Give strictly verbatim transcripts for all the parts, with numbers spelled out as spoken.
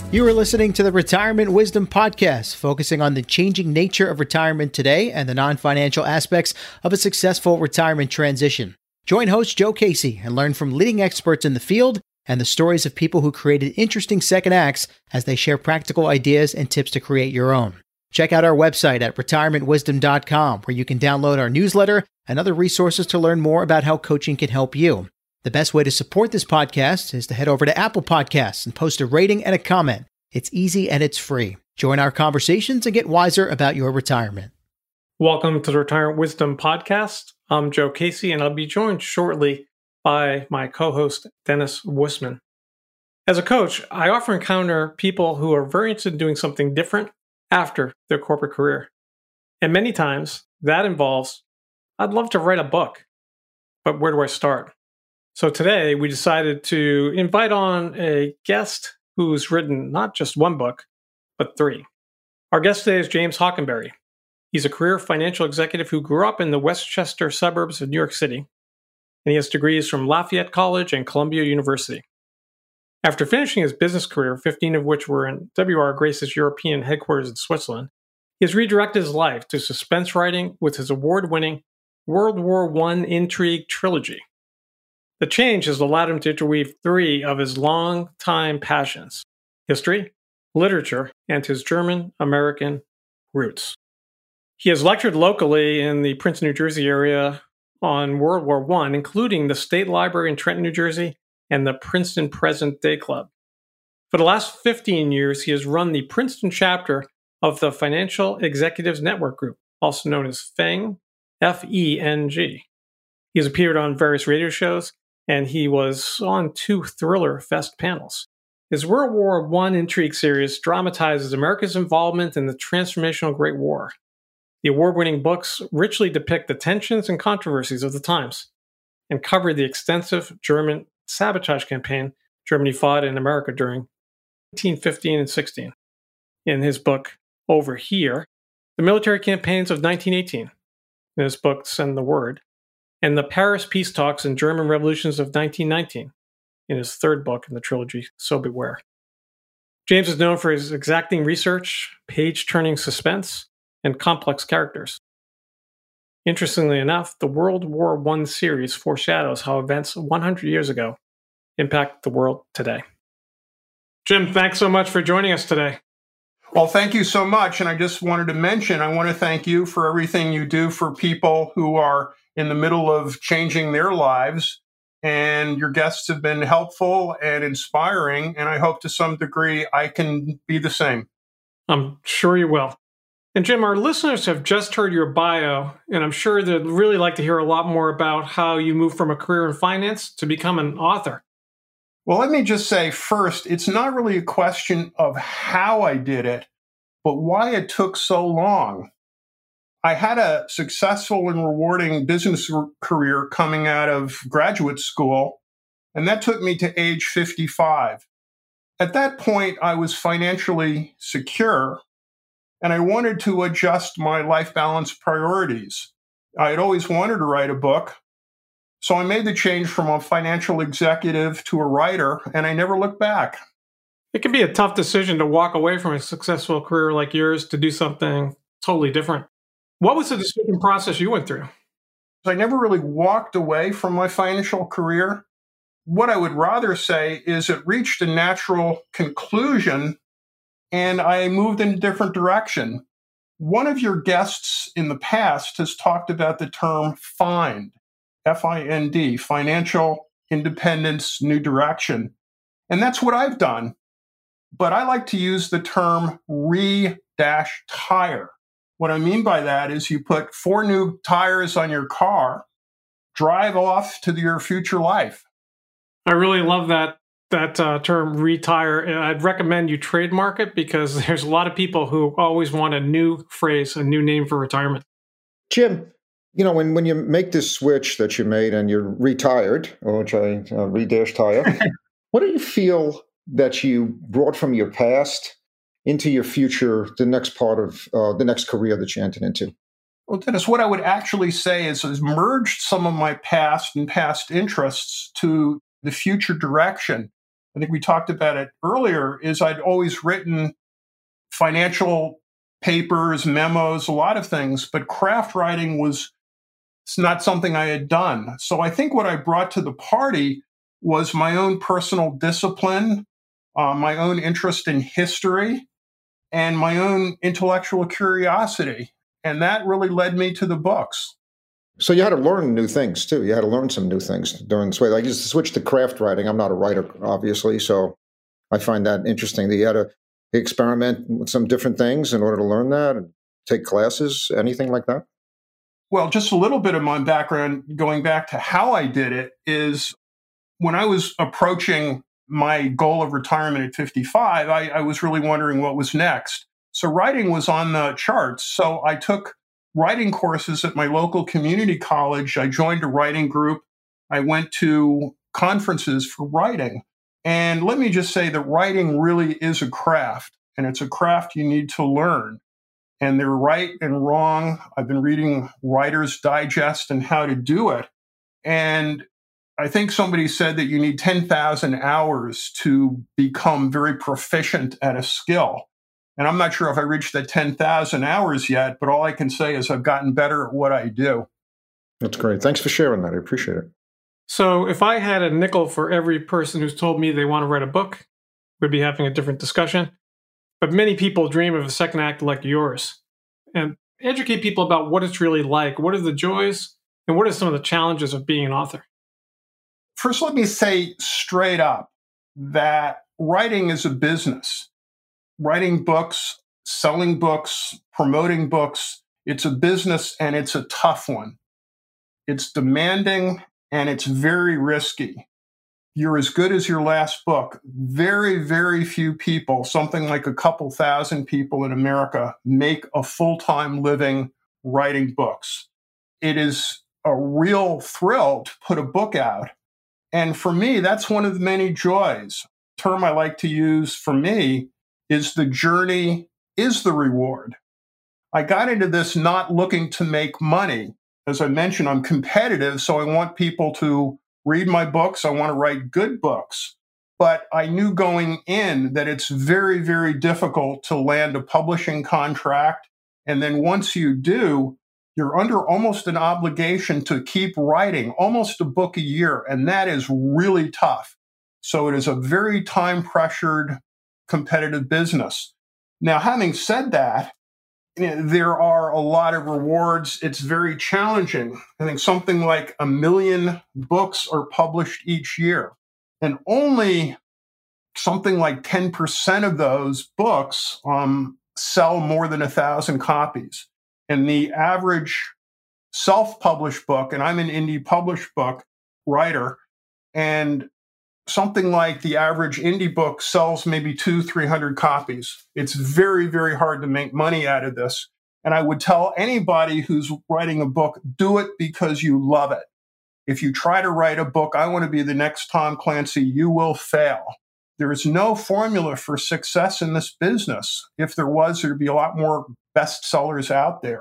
You are listening to the Retirement Wisdom Podcast, focusing on the changing nature of retirement today and the non-financial aspects of a successful retirement transition. Join host Joe Casey and learn from leading experts in the field and the stories of people who created interesting second acts as they share practical ideas and tips to create your own. Check out our website at retirement wisdom dot com, where you can download our newsletter and other resources to learn more about how coaching can help you. The best way to support this podcast is to head over to Apple Podcasts and post a rating and a comment. It's easy and it's free. Join our conversations and get wiser about your retirement. Welcome to the Retirement Wisdom Podcast. I'm Joe Casey, and I'll be joined shortly by my co-host, Dennis Wussman. As a coach, I often encounter people who are very interested in doing something different after their corporate career. And many times that involves, I'd love to write a book, but where do I start? So today we decided to invite on a guest who's written not just one book, but three. Our guest today is James Hockenberry. He's a career financial executive who grew up in the Westchester suburbs of New York City, and he has degrees from Lafayette College and Columbia University. After finishing his business career, fifteen of which were in W R Grace's European headquarters in Switzerland, he has redirected his life to suspense writing with his award-winning World War One intrigue trilogy. The change has allowed him to interweave three of his long-time passions: history, literature, and his German-American roots. He has lectured locally in the Princeton, New Jersey area on World War One, including the State Library in Trenton, New Jersey, and the Princeton Present Day Club. For the last fifteen years, he has run the Princeton chapter of the Financial Executives Network Group, also known as FENG, F E N G. He has appeared on various radio shows, and he was on two Thriller Fest panels. His World War One intrigue series dramatizes America's involvement in the transformational Great War. The award-winning books richly depict the tensions and controversies of the times and cover the extensive German sabotage campaign Germany fought in America during nineteen fifteen and sixteen. In his book, Over Here, the military campaigns of nineteen eighteen. In his book, Send the Word, and the Paris peace talks and German revolutions of nineteen nineteen, in his third book in the trilogy, So Beware. James is known for his exacting research, page-turning suspense, and complex characters. Interestingly enough, the World War One series foreshadows how events one hundred years ago impact the world today. Jim, thanks so much for joining us today. Well, thank you so much. And I just wanted to mention, I want to thank you for everything you do for people who are in the middle of changing their lives. And your guests have been helpful and inspiring. And I hope to some degree I can be the same. I'm sure you will. And Jim, our listeners have just heard your bio, and I'm sure they'd really like to hear a lot more about how you moved from a career in finance to become an author. Well, let me just say first, it's not really a question of how I did it, but why it took so long. I had a successful and rewarding business career coming out of graduate school, and that took me to age fifty-five. At that point, I was financially secure, and I wanted to adjust my life balance priorities. I had always wanted to write a book, so I made the change from a financial executive to a writer, and I never looked back. It can be a tough decision to walk away from a successful career like yours to do something totally different. What was the decision process you went through? I never really walked away from my financial career. What I would rather say is it reached a natural conclusion, and I moved in a different direction. One of your guests in the past has talked about the term FIND, F I N D, Financial Independence, New Direction. And that's what I've done. But I like to use the term re-tire. What I mean by that is you put four new tires on your car, drive off to your future life. I really love that that uh, term retire, and I'd recommend you trademark it because there's a lot of people who always want a new phrase, a new name for retirement. Jim, you know, when, when you make this switch that you made and you're retired, which I uh, re-dash tire, what do you feel that you brought from your past into your future, the next part of uh, the next career that you entered into? Well, Dennis, what I would actually say is, is merged some of my past and past interests to the future direction. I think we talked about it earlier, is I'd always written financial papers, memos, a lot of things, but craft writing was it's not something I had done. So I think what I brought to the party was my own personal discipline, uh, my own interest in history, and my own intellectual curiosity. And that really led me to the books. So you had to learn new things too. You had to learn some new things during this way. Like you switched to craft writing. I'm not a writer, obviously, so I find that interesting that you had to experiment with some different things in order to learn that and take classes, anything like that? Well, just a little bit of my background, going back to how I did it, is when I was approaching my goal of retirement at fifty-five, I, I was really wondering what was next. So writing was on the charts. So I took writing courses at my local community college. I joined a writing group. I went to conferences for writing. And let me just say that writing really is a craft, and it's a craft you need to learn. And they're right and wrong. I've been reading Writer's Digest and how to do it. And I think somebody said that you need ten thousand hours to become very proficient at a skill. And I'm not sure if I reached that ten thousand hours yet, but all I can say is I've gotten better at what I do. That's great. Thanks for sharing that. I appreciate it. So if I had a nickel for every person who's told me they want to write a book, we'd be having a different discussion. But many people dream of a second act like yours. And educate people about what it's really like. What are the joys and what are some of the challenges of being an author? First, let me say straight up that writing is a business. Writing books, selling books, promoting books, it's a business and it's a tough one. It's demanding and it's very risky. You're as good as your last book. Very, very few people, something like a couple thousand people in America, make a full-time living writing books. It is a real thrill to put a book out. And for me, that's one of the many joys. The term I like to use for me is the journey is the reward. I got into this not looking to make money. As I mentioned, I'm competitive, so I want people to read my books. I want to write good books. But I knew going in that it's very, very difficult to land a publishing contract. And then once you do, you're under almost an obligation to keep writing, almost a book a year. And that is really tough. So it is a very time-pressured, competitive business. Now, having said that, there are a lot of rewards. It's very challenging. I think something like a million books are published each year, and only something like ten percent of those books um, sell more than a thousand copies. And the average self-published book, and I'm an indie published book writer, and something like the average indie book sells maybe two, three hundred copies. It's very, very hard to make money out of this. And I would tell anybody who's writing a book, do it because you love it. If you try to write a book, I want to be the next Tom Clancy, you will fail. There is no formula for success in this business. If there was, there'd be a lot more bestsellers out there.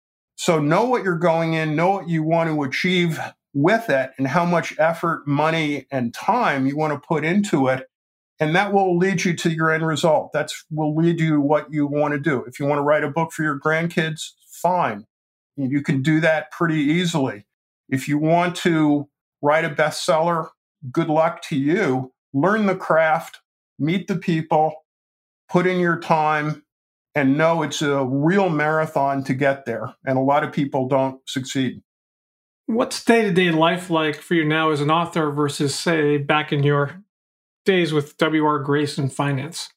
So know what you're going in, know what you want to achieve with it and how much effort, money, and time you want to put into it. And that will lead you to your end result. That will lead you to what you want to do. If you want to write a book for your grandkids, fine. You can do that pretty easily. If you want to write a bestseller, good luck to you. Learn the craft, meet the people, put in your time, and know it's a real marathon to get there. And a lot of people don't succeed. What's day-to-day life like for you now as an author versus, say, back in your days with W R Grace in finance?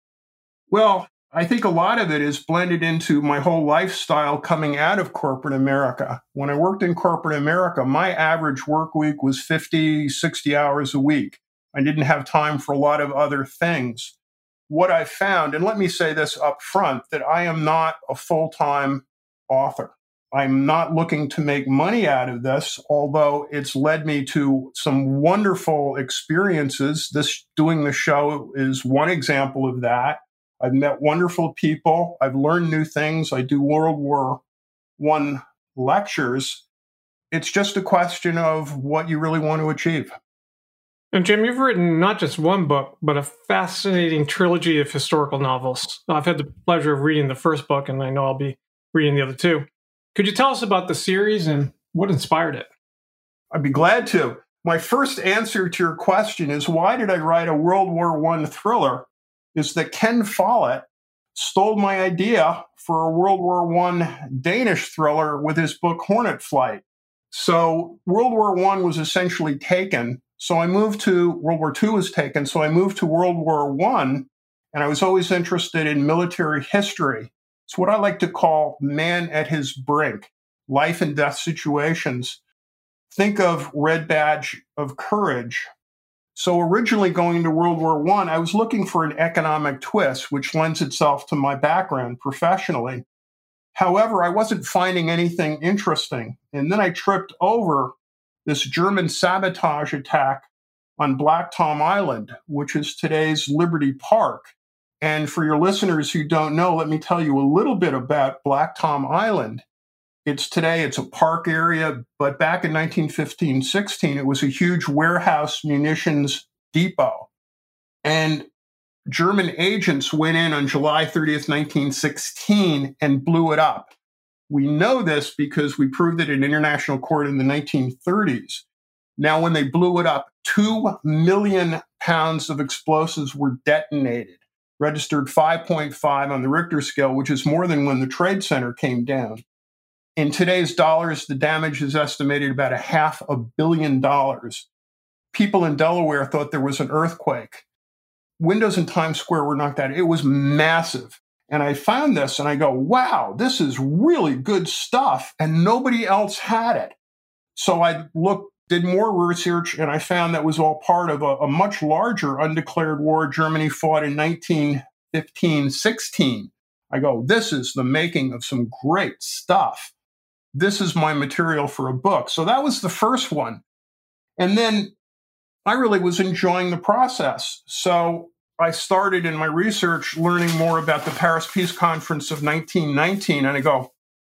Well, I think a lot of it is blended into my whole lifestyle coming out of corporate America. When I worked in corporate America, my average work week was fifty, sixty hours a week. I didn't have time for a lot of other things. What I found, and let me say this up front, that I am not a full-time author. I'm not looking to make money out of this, although it's led me to some wonderful experiences. This doing the show is one example of that. I've met wonderful people. I've learned new things. I do World War One lectures. It's just a question of what you really want to achieve. And Jim, you've written not just one book, but a fascinating trilogy of historical novels. I've had the pleasure of reading the first book, and I know I'll be reading the other two. Could you tell us about the series and what inspired it? I'd be glad to. My first answer to your question is, why did I write a World War One thriller? Is that Ken Follett stole my idea for a World War One Danish thriller with his book Hornet Flight. So World War One was essentially taken. So I moved to, World War Two was taken. So I moved to World War One, and I was always interested in military history. It's what I like to call man at his brink, life and death situations. Think of Red Badge of Courage. So originally going into World War One, I, I was looking for an economic twist, which lends itself to my background professionally. However, I wasn't finding anything interesting. And then I tripped over this German sabotage attack on Black Tom Island, which is today's Liberty Park. And for your listeners who don't know, let me tell you a little bit about Black Tom Island. It's today, it's a park area, but back in nineteen fifteen sixteen, it was a huge warehouse munitions depot. And German agents went in on July thirtieth, nineteen sixteen, and blew it up. We know this because we proved it in international court in the nineteen thirties. Now, when they blew it up, two million pounds of explosives were detonated, registered five point five on the Richter scale, which is more than when the Trade Center came down. In today's dollars, the damage is estimated about a half a billion dollars. People in Delaware thought there was an earthquake. Windows in Times Square were knocked out. It was massive. And I found this and I go, wow, this is really good stuff. And nobody else had it. So I looked, did more research, and I found that was all part of a, a much larger undeclared war Germany fought in nineteen fifteen sixteen. I go, this is the making of some great stuff. This is my material for a book. So that was the first one. And then I really was enjoying the process. So I started in my research learning more about the Paris Peace Conference of nineteen nineteen. And I go,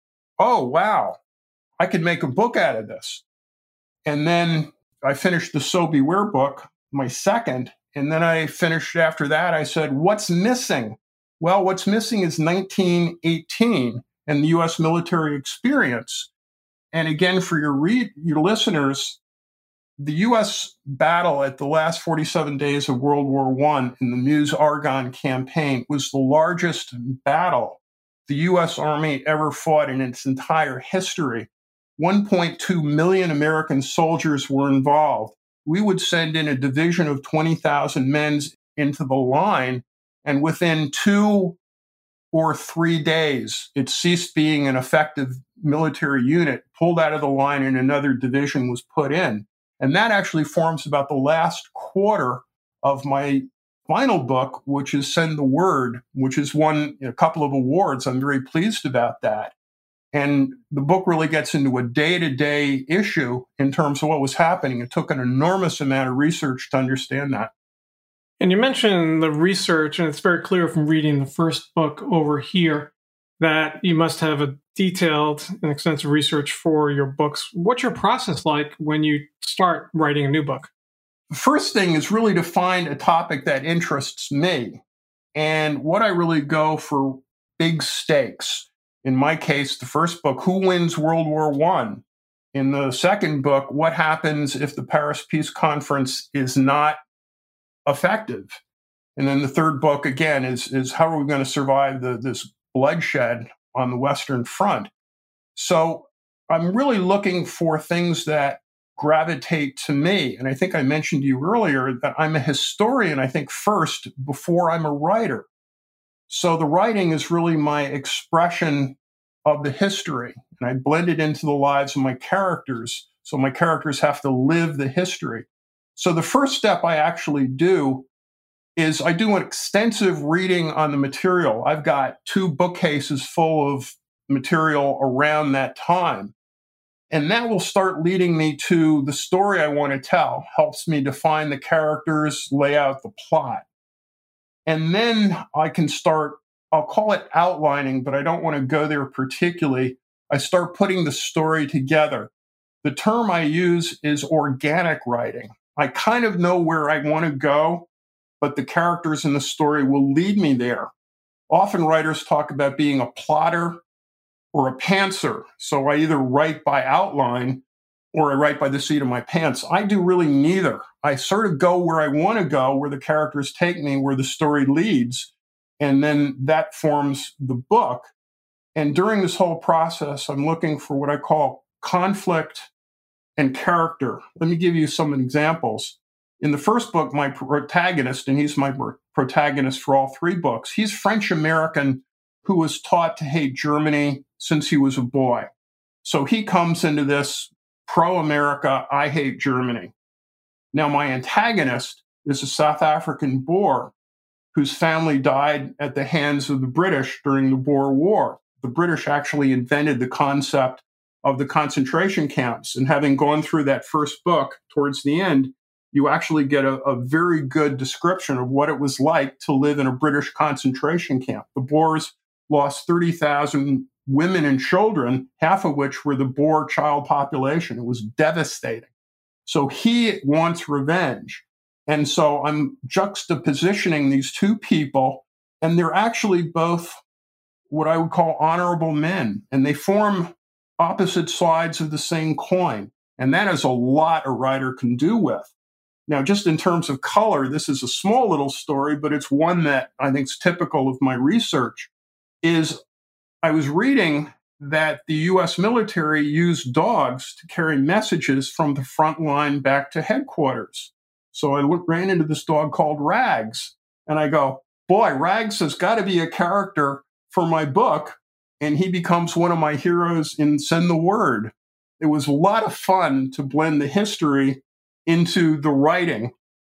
oh, wow, I could make a book out of this. And then I finished the So Beware book, my second. And then I finished after that. I said, what's missing? Well, what's missing is nineteen eighteen and the U S military experience. And again, for your read, your listeners, the U S battle at the last forty-seven days of World War One in the Meuse-Argonne campaign was the largest battle the U S Army ever fought in its entire history. one point two million American soldiers were involved. We would send in a division of twenty thousand men into the line, and within two or three days, it ceased being an effective military unit, pulled out of the line, and another division was put in. And that actually forms about the last quarter of my final book, which is Send the Word, which has won a couple of awards. I'm very pleased about that. And the book really gets into a day-to-day issue in terms of what was happening. It took an enormous amount of research to understand that. And you mentioned the research, and it's very clear from reading the first book over here that you must have a detailed and extensive research for your books. What's your process like when you start writing a new book? The first thing is really to find a topic that interests me. And what I really go for big stakes. In my case, the first book, who wins World War One? In the second book, what happens if the Paris Peace Conference is not effective? And then the third book, again, is, is how are we going to survive the, this bloodshed on the Western Front? So I'm really looking for things that gravitate to me. And I think I mentioned to you earlier that I'm a historian, I think, first before I'm a writer. So the writing is really my expression of the history. And I blend it into the lives of my characters. So my characters have to live the history. So the first step I actually do is I do an extensive reading on the material. I've got two bookcases full of material around that time. And that will start leading me to the story I want to tell, helps me define the characters, lay out the plot. And then I can start, I'll call it outlining, but I don't want to go there particularly. I start putting the story together. The term I use is organic writing. I kind of know where I want to go, but the characters in the story will lead me there. Often writers talk about being a plotter or a pantser. So I either write by outline or I write by the seat of my pants. I do really neither. I sort of go where I want to go, where the characters take me, where the story leads, and then that forms the book. And during this whole process, I'm looking for what I call conflict and character. Let me give you some examples. In the first book, my protagonist, and he's my protagonist for all three books, he's French-American who was taught to hate Germany since he was a boy. So he comes into this pro-America, I hate Germany. Now, my antagonist is a South African Boer whose family died at the hands of the British during the Boer War. The British actually invented the concept of the concentration camps. And having gone through that first book towards the end, you actually get a, a very good description of what it was like to live in a British concentration camp. The Boers lost thirty thousand women and children, half of which were the Boer child population. It was devastating. So he wants revenge. And so I'm juxtapositioning these two people, and they're actually both what I would call honorable men, and they form opposite sides of the same coin. And that is a lot a writer can do with. Now, just in terms of color, this is a small little story, but it's one that I think is typical of my research, is I was reading that the U S military used dogs to carry messages from the front line back to headquarters. So I look, ran into this dog called Rags, and I go, boy, Rags has got to be a character for my book, and he becomes one of my heroes in Send the Word. It was a lot of fun to blend the history into the writing.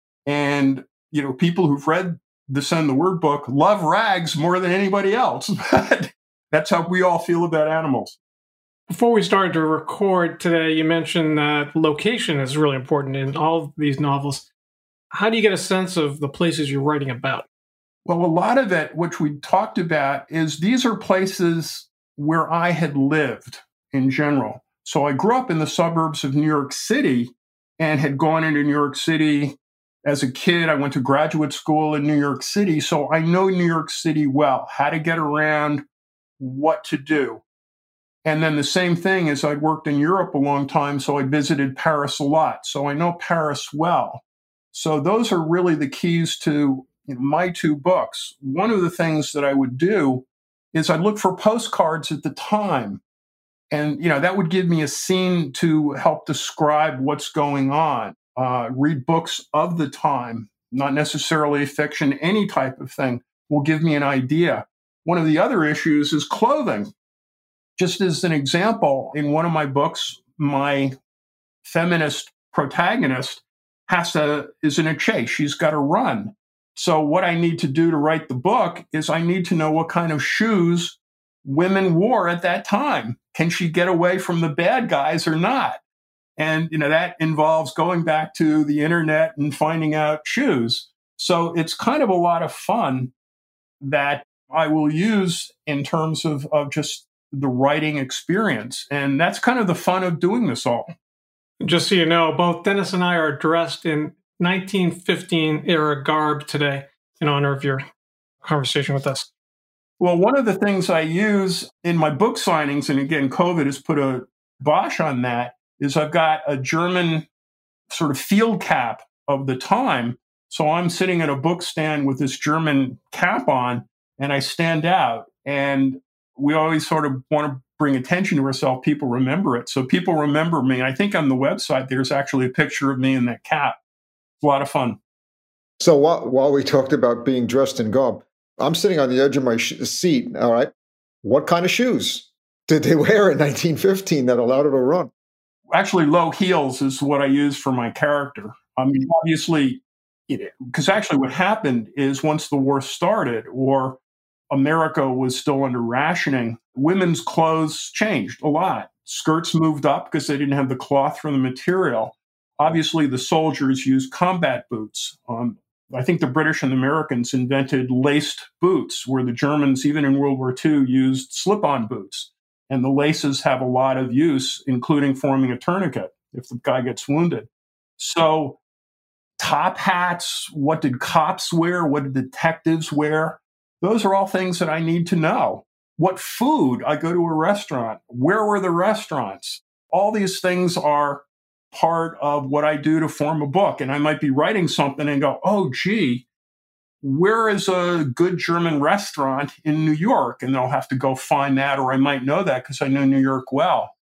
And, you know, people who've read the Send the Word book love Rags more than anybody else. But that's how we all feel about animals. Before we started to record today, you mentioned that location is really important in all of these novels. How do you get a sense of the places you're writing about? Well, a lot of it, which we talked about, is these are places where I had lived in general. So I grew up in the suburbs of New York City and had gone into New York City as a kid. I went to graduate school in New York City. So I know New York City well, how to get around, what to do. And then the same thing is I'd worked in Europe a long time, so I visited Paris a lot. So I know Paris well. So those are really the keys to, you know, my two books. One of the things that I would do is I'd look for postcards at the time. And, you know, that would give me a scene to help describe what's going on. Uh, read books of the time, not necessarily fiction, any type of thing will give me an idea. One of the other issues is clothing. Just as an example, in one of my books, my feminist protagonist has to, is in a chase. She's got to run. So what I need to do to write the book is I need to know what kind of shoes women wore at that time. Can she get away from the bad guys or not? And, you know, that involves going back to the internet and finding out shoes. So it's kind of a lot of fun that I will use in terms of, of just the writing experience. And that's kind of the fun of doing this all. Just so you know, both Dennis and I are dressed in nineteen fifteen era garb today in honor of your conversation with us. Well, one of the things I use in my book signings, and again, COVID has put a bosh on that, is I've got a German sort of field cap of the time. So I'm sitting at a book stand with this German cap on, and I stand out. And we always sort of want to bring attention to ourselves. People remember it. So people remember me. I think on the website, there's actually a picture of me in that cap. It's a lot of fun. So while, while we talked about being dressed in garb, I'm sitting on the edge of my sh- seat. All right. What kind of shoes did they wear in nineteen fifteen that allowed her to run? Actually, low heels is what I use for my character. I mean, obviously, because actually what happened is once the war started or America was still under rationing, women's clothes changed a lot. Skirts moved up because they didn't have the cloth for the material. Obviously, the soldiers used combat boots. Um, I think the British and the Americans invented laced boots, where the Germans, even in World War Two, used slip-on boots. And the laces have a lot of use, including forming a tourniquet if the guy gets wounded. So top hats? What did cops wear? What did detectives wear? Those are all things that I need to know. What food? I go to a restaurant. Where were the restaurants? All these things are part of what I do to form a book. And I might be writing something and go, oh, gee, where is a good German restaurant in New York? And they'll have to go find that, or I might know that because I know New York well.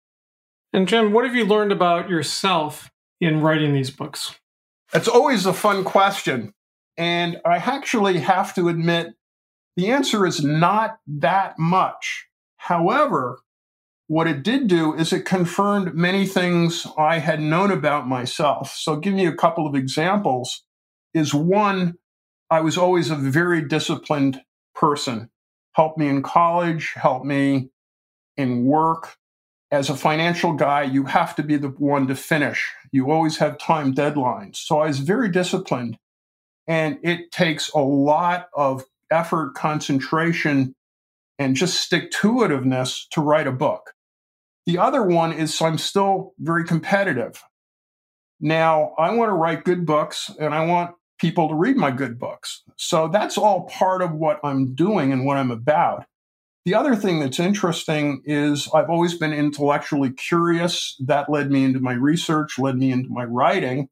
And Jim, what have you learned about yourself in writing these books? It's always a fun question. And I actually have to admit, the answer is not that much. However, what it did do is it confirmed many things I had known about myself. So give you a couple of examples. Is one, I was always a very disciplined person. Helped me in college, helped me in work. As a financial guy, you have to be the one to finish. You always have time deadlines. So I was very disciplined. And it takes a lot of effort, concentration, and just stick-to-itiveness to write a book. The other one is I'm still very competitive. Now, I want to write good books, and I want people to read my good books. So that's all part of what I'm doing and what I'm about. The other thing that's interesting is I've always been intellectually curious. That led me into my research, led me into my writing.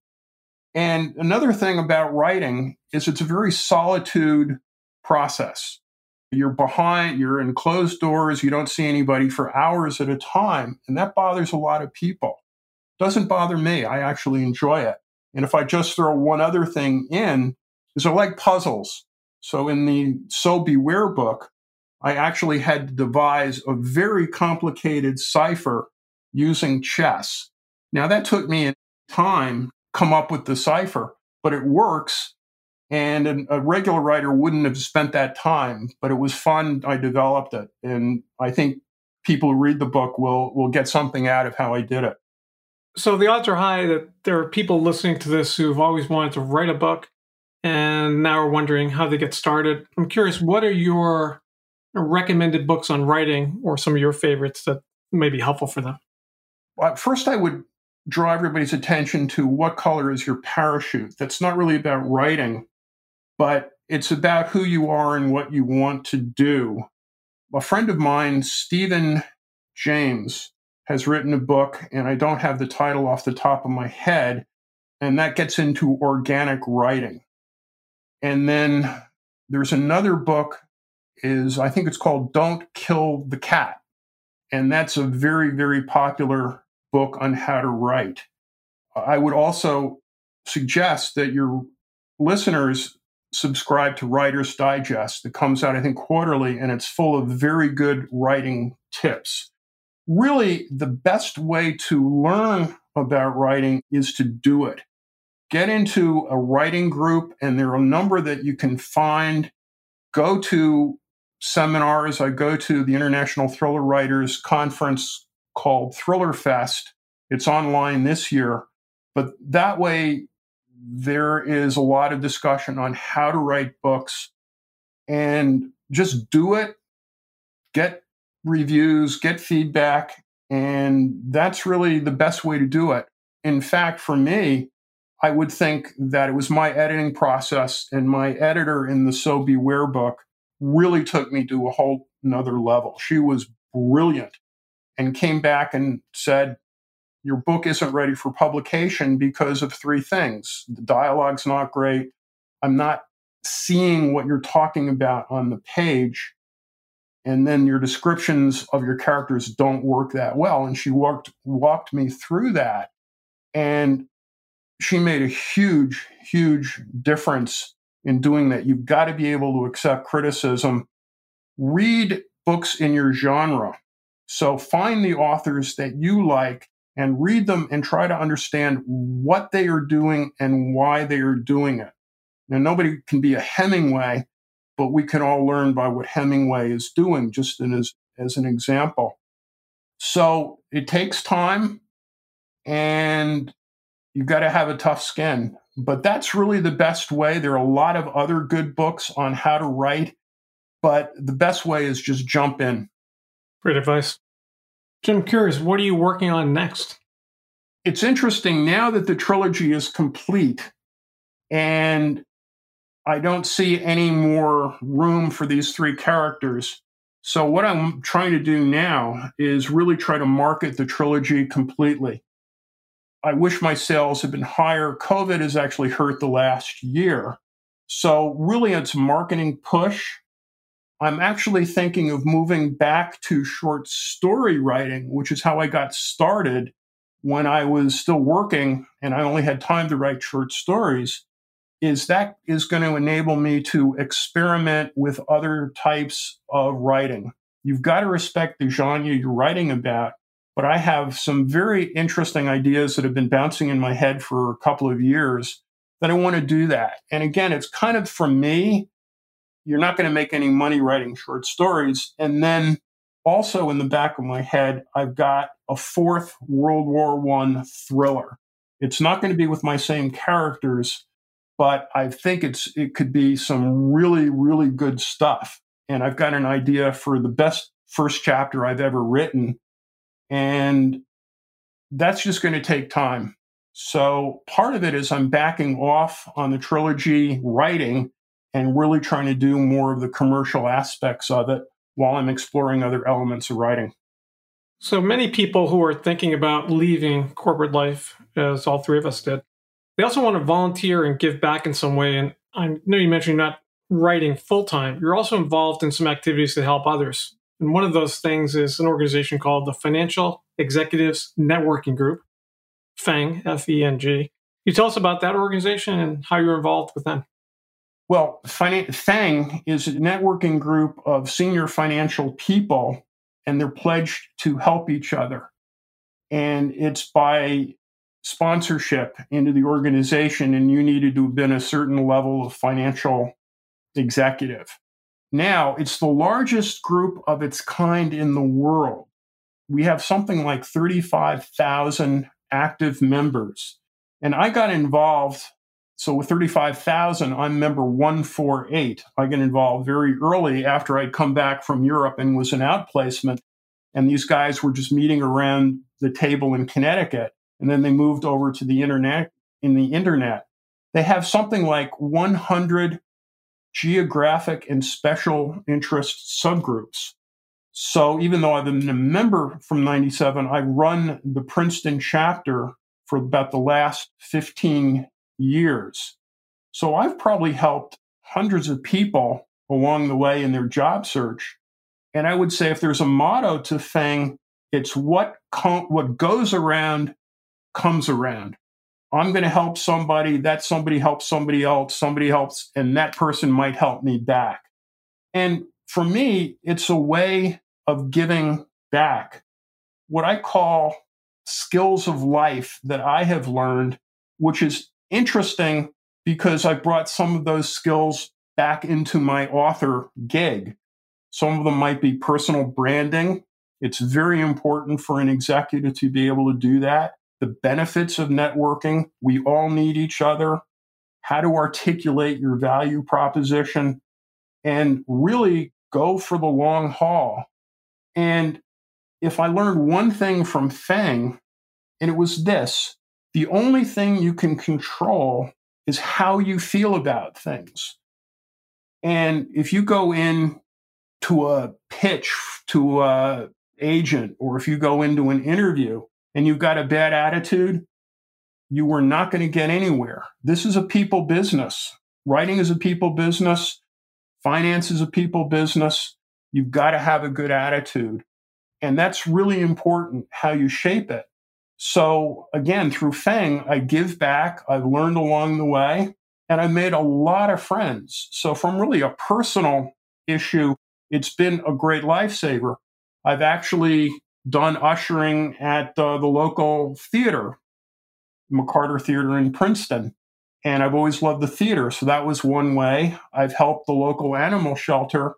And another thing about writing is it's a very solitude process. You're behind, you're in closed doors, you don't see anybody for hours at a time, and that bothers a lot of people. Doesn't bother me. I actually enjoy it. And if I just throw one other thing in, is I like puzzles. So in the So Beware book, I actually had to devise a very complicated cipher using chess. Now that took me time to come up with the cipher, but it works. And a regular writer wouldn't have spent that time, but it was fun. I developed it. And I think people who read the book will, will get something out of how I did it. So the odds are high that there are people listening to this who've always wanted to write a book and now are wondering how they get started. I'm curious, what are your recommended books on writing or some of your favorites that may be helpful for them? Well, first, I would draw everybody's attention to what color is your parachute. That's not really about writing, but it's about who you are and what you want to do. A friend of mine, Stephen James, has written a book, and I don't have the title off the top of my head, and that gets into organic writing. And then there's another book, is I think it's called Don't Kill the Cat. And that's a very, very popular book on how to write. I would also suggest that your listeners subscribe to Writer's Digest. It comes out, I think, quarterly, and it's full of very good writing tips. Really, the best way to learn about writing is to do it. Get into a writing group, and there are a number that you can find. Go to seminars. I go to the International Thriller Writers Conference called Thriller Fest. It's online this year, but that way there is a lot of discussion on how to write books, and just do it, get reviews, get feedback, and that's really the best way to do it. In fact, for me, I would think that it was my editing process, and my editor in the So Beware book really took me to a whole nother level. She was brilliant and came back and said, your book isn't ready for publication because of three things. The dialogue's not great. I'm not seeing what you're talking about on the page. And then your descriptions of your characters don't work that well. And she walked, walked me through that. And she made a huge, huge difference in doing that. You've got to be able to accept criticism. Read books in your genre. So find the authors that you like and read them and try to understand what they are doing and why they are doing it. Now, nobody can be a Hemingway, but we can all learn by what Hemingway is doing, just as, as an example. So it takes time, and you've got to have a tough skin. But that's really the best way. There are a lot of other good books on how to write, but the best way is just jump in. Great advice. Jim, I'm curious, what are you working on next? It's interesting, now that the trilogy is complete, And I don't see any more room for these three characters. So what I'm trying to do now is really try to market the trilogy completely. I wish my sales had been higher. COVID has actually hurt the last year. So really it's a marketing push. I'm actually thinking of moving back to short story writing, which is how I got started when I was still working and I only had time to write short stories. Is that is going to enable me to experiment with other types of writing. You've got to respect the genre you're writing about, but I have some very interesting ideas that have been bouncing in my head for a couple of years that I want to do that. And again, it's kind of for me, you're not going to make any money writing short stories. And then also in the back of my head, I've got a fourth World War One thriller. It's not going to be with my same characters, but I think it's it could be some really, really good stuff. And I've got an idea for the best first chapter I've ever written. And that's just going to take time. So part of it is I'm backing off on the trilogy writing and really trying to do more of the commercial aspects of it while I'm exploring other elements of writing. So many people who are thinking about leaving corporate life, as all three of us did, they also want to volunteer and give back in some way. And I know you mentioned you're not writing full-time. You're also involved in some activities to help others. And one of those things is an organization called the Financial Executives Networking Group, FENG, F E N G. Can you tell us about that organization and how you're involved with them? Well, FENG is a networking group of senior financial people, and they're pledged to help each other. And it's by sponsorship into the organization, and you needed to have been a certain level of financial executive. Now, it's the largest group of its kind in the world. We have something like thirty-five thousand active members. And I got involved, so with thirty-five thousand, I'm member one forty-eight. I got involved very early after I'd come back from Europe and was an outplacement. And these guys were just meeting around the table in Connecticut. And then they moved over to the internet. In the internet, they have something like one hundred geographic and special interest subgroups. So even though I've been a member from ninety-seven, I run the Princeton chapter for about the last fifteen years. So I've probably helped hundreds of people along the way in their job search. And I would say if there's a motto to FENG, it's what com- what goes around comes around. I'm going to help somebody, that somebody helps somebody else, somebody helps, and that person might help me back. And for me, it's a way of giving back. What I call skills of life that I have learned, which is interesting because I brought some of those skills back into my author gig. Some of them might be personal branding. It's very important for an executive to be able to do that. The benefits of networking, we all need each other. How to articulate your value proposition and really go for the long haul. And if I learned one thing from FENG, and it was this, the only thing you can control is how you feel about things. And if you go in to a pitch to an agent, or if you go into an interview and you've got a bad attitude, you are not going to get anywhere. This is a people business. Writing is a people business. Finance is a people business. You've got to have a good attitude. And that's really important, how you shape it. So again, through FENG, I give back. I've learned along the way, and I've made a lot of friends. So from really a personal issue, it's been a great lifesaver. I've actually done ushering at uh, the local theater, McCarter Theater in Princeton. And I've always loved the theater. So that was one way. I've helped the local animal shelter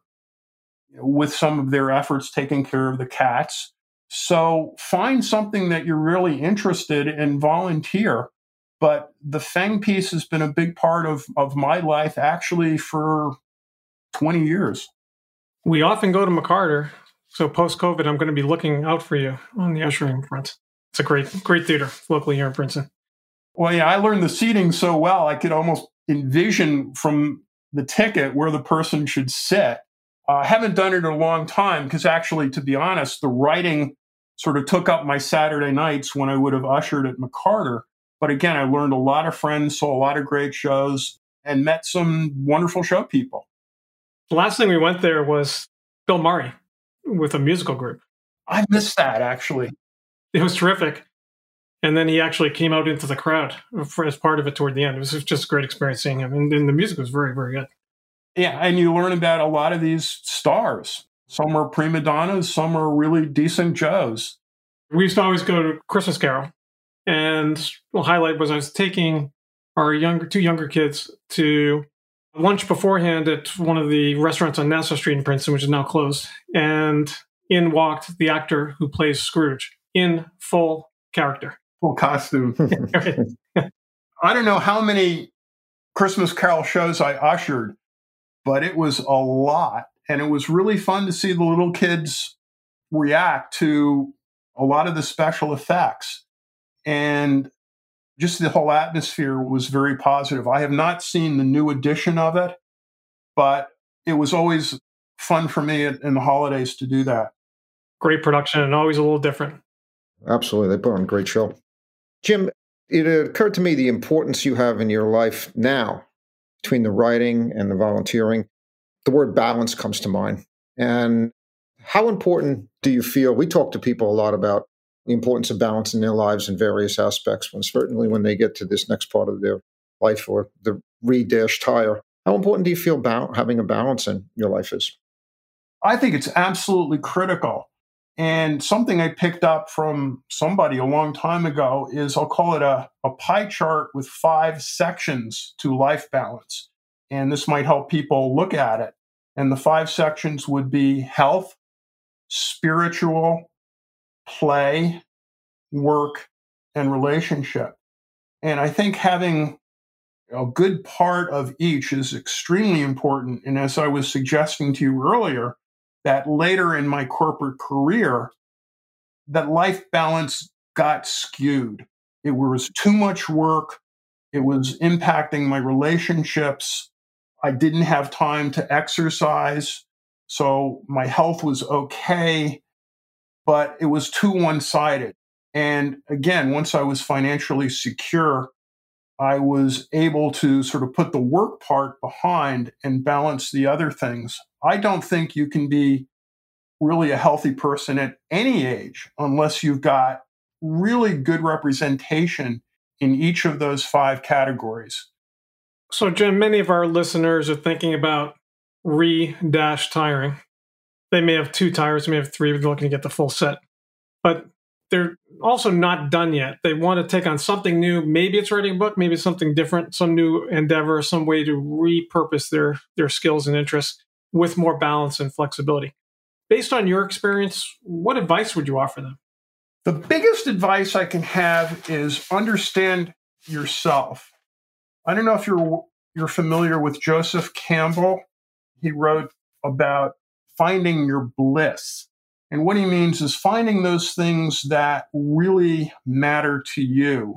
with some of their efforts taking care of the cats. So find something that you're really interested in and volunteer. But the FENG piece has been a big part of, of my life actually for twenty years. We often go to McCarter. So post-COVID, I'm going to be looking out for you on the ushering front. It's a great, great theater locally here in Princeton. Well, yeah, I learned the seating so well, I could almost envision from the ticket where the person should sit. Uh, I haven't done it in a long time because actually, to be honest, the writing sort of took up my Saturday nights when I would have ushered at McCarter. But again, I learned a lot of friends, saw a lot of great shows, and met some wonderful show people. The last thing we went there was Bill Murray with a musical group. I missed that, actually. It was terrific. And then he actually came out into the crowd for, as part of it toward the end. It was just a great experience seeing him. And, and the music was very, very good. Yeah, and you learn about a lot of these stars. Some are prima donnas, some are really decent Joes. We used to always go to Christmas Carol. And the highlight was I was taking our younger two younger kids to lunch beforehand at one of the restaurants on Nassau Street in Princeton, which is now closed. And in walked the actor who plays Scrooge in full character. Full costume. I don't know how many Christmas Carol shows I ushered, but it was a lot. And it was really fun to see the little kids react to a lot of the special effects. And just the whole atmosphere was very positive. I have not seen the new edition of it, but it was always fun for me in the holidays to do that. Great production and always a little different. Absolutely. They put on a great show. Jim, it occurred to me the importance you have in your life now between the writing and the volunteering. The word balance comes to mind. And how important do you feel? We talk to people a lot about the importance of balance in their lives in various aspects, when certainly when they get to this next part of their life or the re-dash tire. How important do you feel ba- having a balance in your life is? I think it's absolutely critical. And something I picked up from somebody a long time ago is, I'll call it a, a pie chart with five sections to life balance. And this might help people look at it. And the five sections would be health, spiritual, play, work, and relationship. And I think having a good part of each is extremely important. And as I was suggesting to you earlier, that later in my corporate career, that life balance got skewed. It was too much work. It was impacting my relationships. I didn't have time to exercise. So my health was okay, but it was too one-sided. And again, once I was financially secure, I was able to sort of put the work part behind and balance the other things. I don't think you can be really a healthy person at any age unless you've got really good representation in each of those five categories. So, Jim, many of our listeners are thinking about re-dash tiring. They may have two tires, they may have three, they're looking to get the full set. But they're also not done yet. They want to take on something new. Maybe it's writing a book, maybe it's something different, some new endeavor, some way to repurpose their, their skills and interests with more balance and flexibility. Based on your experience, what advice would you offer them? The biggest advice I can have is understand yourself. I don't know if you're you're familiar with Joseph Campbell. He wrote about finding your bliss. And what he means is finding those things that really matter to you.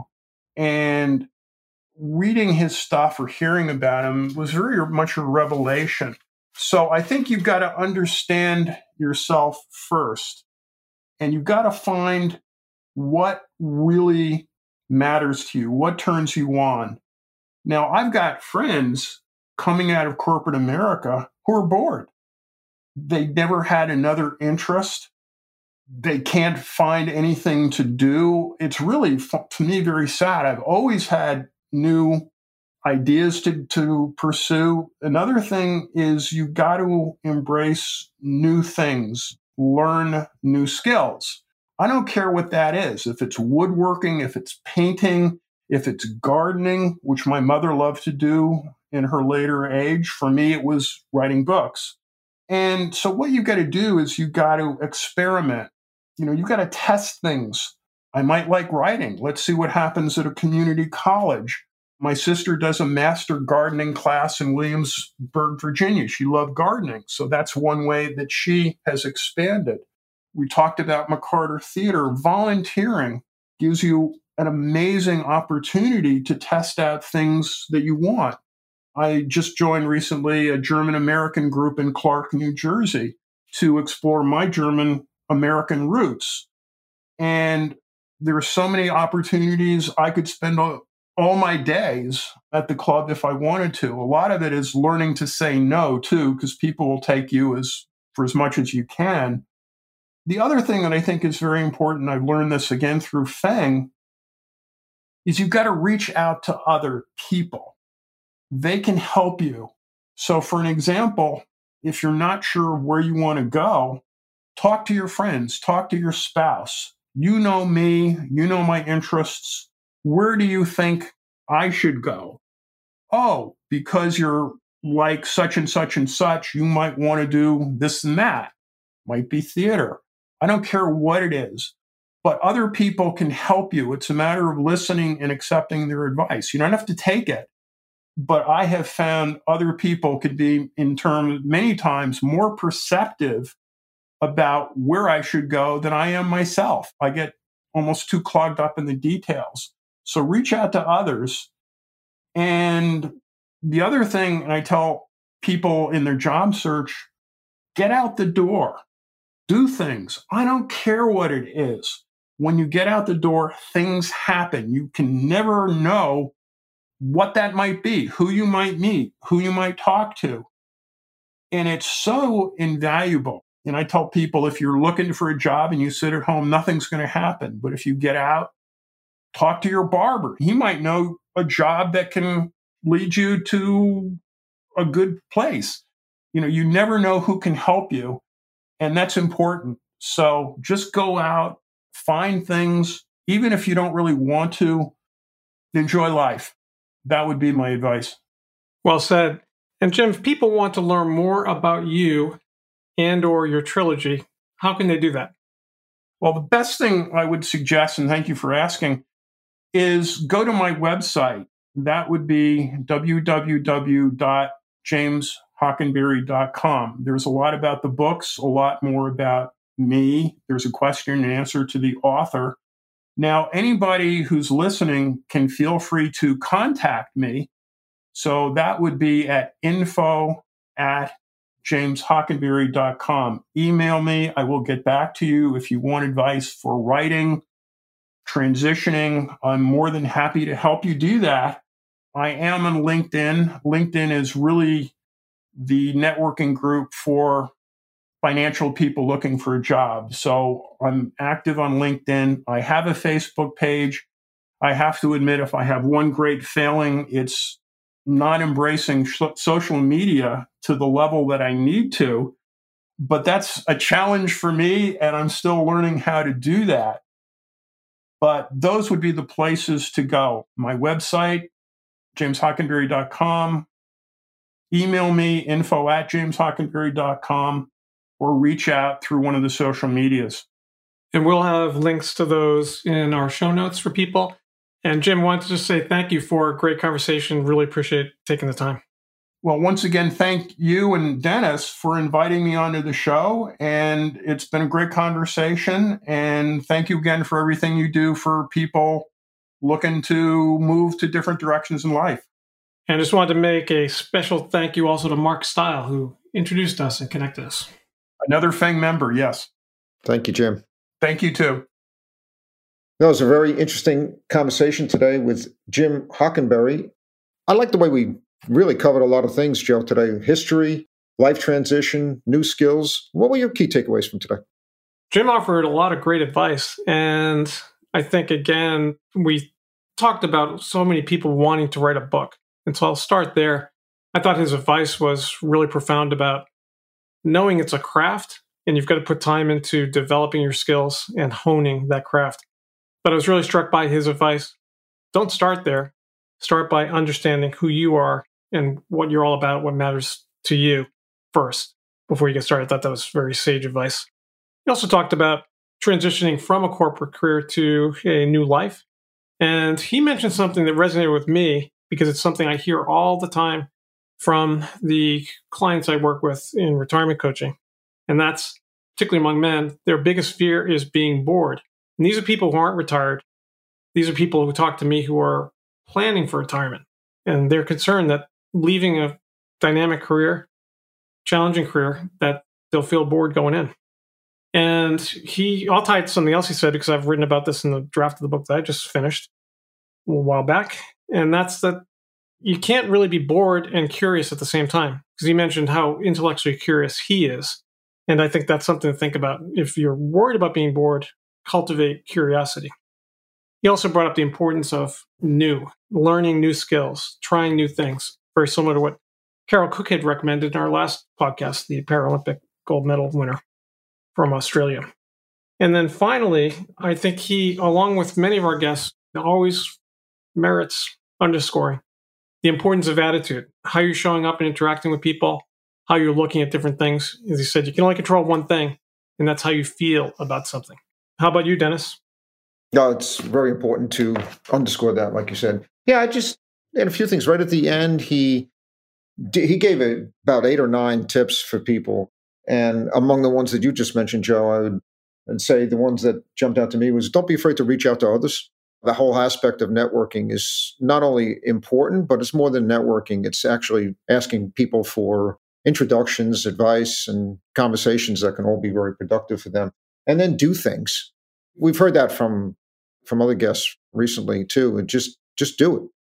And reading his stuff or hearing about him was very much a revelation. So I think you've got to understand yourself first. And you've got to find what really matters to you, what turns you on. Now, I've got friends coming out of corporate America who are bored. They never had another interest. They can't find anything to do. It's really, to me, very sad. I've always had new ideas to, to pursue. Another thing is you've got to embrace new things, learn new skills. I don't care what that is. If it's woodworking, if it's painting, if it's gardening, which my mother loved to do in her later age. For me, it was writing books. And so what you've got to do is you've got to experiment. You know, you've got to test things. I might like writing. Let's see what happens at a community college. My sister does a master gardening class in Williamsburg, Virginia. She loved gardening. So that's one way that she has expanded. We talked about McCarter Theater. Volunteering gives you an amazing opportunity to test out things that you want. I just joined recently a German American group in Clark, New Jersey, to explore my German American roots. And there are so many opportunities. I could spend all, all my days at the club if I wanted to. A lot of it is learning to say no, too, because people will take you as for as much as you can. The other thing that I think is very important, I've learned this again through Feng, is you've got to reach out to other people. They can help you. So for an example, if you're not sure where you want to go, talk to your friends, talk to your spouse. You know me, you know my interests. Where do you think I should go? Oh, because you're like such and such and such, you might want to do this and that. Might be theater. I don't care what it is, but other people can help you. It's a matter of listening and accepting their advice. You don't have to take it, but I have found other people could be, in terms, many times more perceptive about where I should go than I am myself. I get almost too clogged up in the details. So reach out to others. And the other thing, and I tell people in their job search, get out the door. Do things. I don't care what it is. When you get out the door, things happen. You can never know what that might be, who you might meet, who you might talk to. And it's so invaluable. And I tell people, if you're looking for a job and you sit at home, nothing's going to happen. But if you get out, talk to your barber. He might know a job that can lead you to a good place. You know, you never know who can help you. And that's important. So just go out, find things, even if you don't really want to, enjoy life. That would be my advice. Well said. And Jim, if people want to learn more about you and or your trilogy, how can they do that? Well, the best thing I would suggest, and thank you for asking, is go to my website. That would be w w w dot james hockenberry dot com. There's a lot about the books, a lot more about me. There's a question and answer to the author. Now, anybody who's listening can feel free to contact me. So that would be at info at james hockenberry dot com. Email me. I will get back to you if you want advice for writing, transitioning. I'm more than happy to help you do that. I am on LinkedIn. LinkedIn is really the networking group for financial people looking for a job. So I'm active on LinkedIn. I have a Facebook page. I have to admit, if I have one great failing, it's not embracing sh- social media to the level that I need to. But that's a challenge for me, and I'm still learning how to do that. But those would be the places to go. My website, james hockenberry dot com. Email me, info at james hockenberry dot com, or reach out through one of the social medias. And we'll have links to those in our show notes for people. And Jim, wanted to just say thank you for a great conversation. Really appreciate taking the time. Well, once again, thank you and Dennis for inviting me onto the show. And it's been a great conversation. And thank you again for everything you do for people looking to move to different directions in life. And I just wanted to make a special thank you also to Mark Stile, who introduced us and connected us. Another Feng member, yes. Thank you, Jim. Thank you, too. That was a very interesting conversation today with Jim Hockenberry. I like the way we really covered a lot of things, Joe, today. History, life transition, new skills. What were your key takeaways from today? Jim offered a lot of great advice. And I think, again, we talked about so many people wanting to write a book. And so I'll start there. I thought his advice was really profound about knowing it's a craft and you've got to put time into developing your skills and honing that craft. But I was really struck by his advice. Don't start there. Start by understanding who you are and what you're all about, what matters to you first before you get started. I thought that was very sage advice. He also talked about transitioning from a corporate career to a new life. And he mentioned something that resonated with me because it's something I hear all the time from the clients I work with in retirement coaching. And that's, particularly among men, their biggest fear is being bored. And these are people who aren't retired. These are people who talk to me who are planning for retirement. And they're concerned that leaving a dynamic career, challenging career, that they'll feel bored going in. And he, I'll tie it to something else he said, because I've written about this in the draft of the book that I just finished a little while back. And that's that you can't really be bored and curious at the same time, because he mentioned how intellectually curious he is. And I think that's something to think about. If you're worried about being bored, cultivate curiosity. He also brought up the importance of new, learning new skills, trying new things, very similar to what Carol Cook had recommended in our last podcast, the Paralympic gold medal winner from Australia. And then finally, I think he, along with many of our guests, always merits underscoring the importance of attitude, how you're showing up and interacting with people, how you're looking at different things. As he said, you can only control one thing, and that's how you feel about something. How about you, Dennis? No, it's very important to underscore that, like you said. Yeah, I just had a few things. Right at the end, he he gave a, about eight or nine tips for people. And among the ones that you just mentioned, Joe, I would I'd say the ones that jumped out to me was don't be afraid to reach out to others. The whole aspect of networking is not only important, but it's more than networking. It's actually asking people for introductions, advice, and conversations that can all be very productive for them. And then do things. We've heard that from from other guests recently too. And just just do it.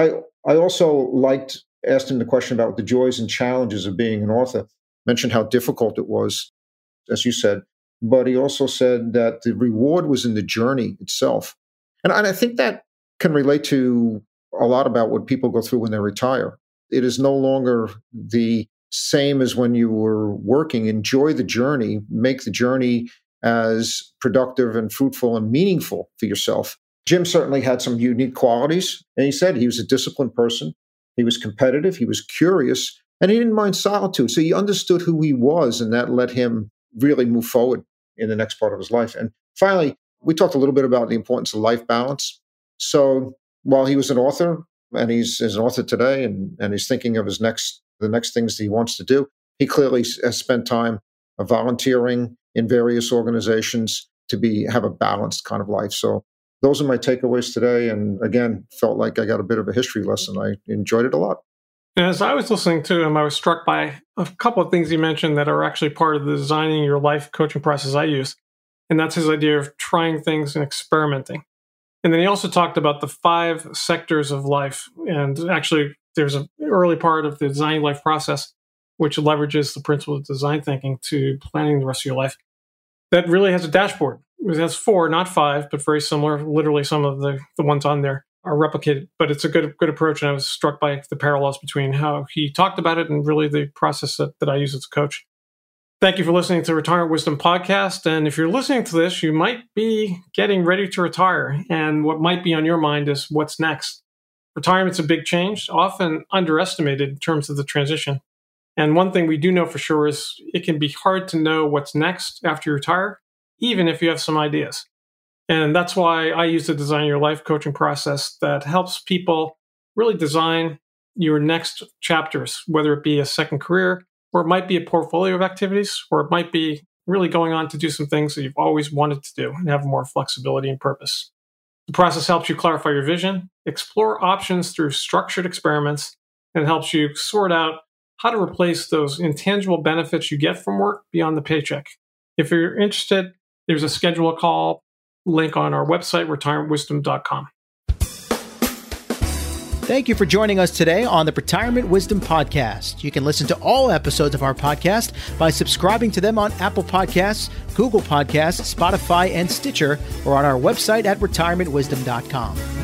I I also liked asked him the question about the joys and challenges of being an author. Mentioned how difficult it was, as you said, but he also said that the reward was in the journey itself. And I think that can relate to a lot about what people go through when they retire. It is no longer the same as when you were working. Enjoy the journey, make the journey as productive and fruitful and meaningful for yourself. Jim certainly had some unique qualities. And he said he was a disciplined person. He was competitive. He was curious. And he didn't mind solitude. So he understood who he was, and that let him really move forward in the next part of his life. And finally, we talked a little bit about the importance of life balance. So while he was an author, and he's, he's an author today, and, and he's thinking of his next the next things that he wants to do, he clearly has spent time volunteering in various organizations to be have a balanced kind of life. So those are my takeaways today. And again, felt like I got a bit of a history lesson. I enjoyed it a lot. As I was listening to him, I was struck by a couple of things he mentioned that are actually part of the designing your life coaching process I use. And that's his idea of trying things and experimenting. And then he also talked about the five sectors of life. And actually, there's an early part of the designing life process, which leverages the principle of design thinking to planning the rest of your life. That really has a dashboard. It has four, not five, but very similar. Literally, some of the, the ones on there are replicated, but it's a good good approach. And I was struck by the parallels between how he talked about it and really the process that, that I use as a coach. Thank you for listening to Retirement Wisdom Podcast. And if you're listening to this, you might be getting ready to retire. And what might be on your mind is what's next. Retirement's a big change, often underestimated in terms of the transition. And one thing we do know for sure is it can be hard to know what's next after you retire, even if you have some ideas. And that's why I use the Design Your Life coaching process that helps people really design your next chapters, whether it be a second career, or it might be a portfolio of activities, or it might be really going on to do some things that you've always wanted to do and have more flexibility and purpose. The process helps you clarify your vision, explore options through structured experiments, and helps you sort out how to replace those intangible benefits you get from work beyond the paycheck. If you're interested, there's a schedule a call link on our website, retirement wisdom dot com. Thank you for joining us today on the Retirement Wisdom Podcast. You can listen to all episodes of our podcast by subscribing to them on Apple Podcasts, Google Podcasts, Spotify, and Stitcher, or on our website at retirement wisdom dot com.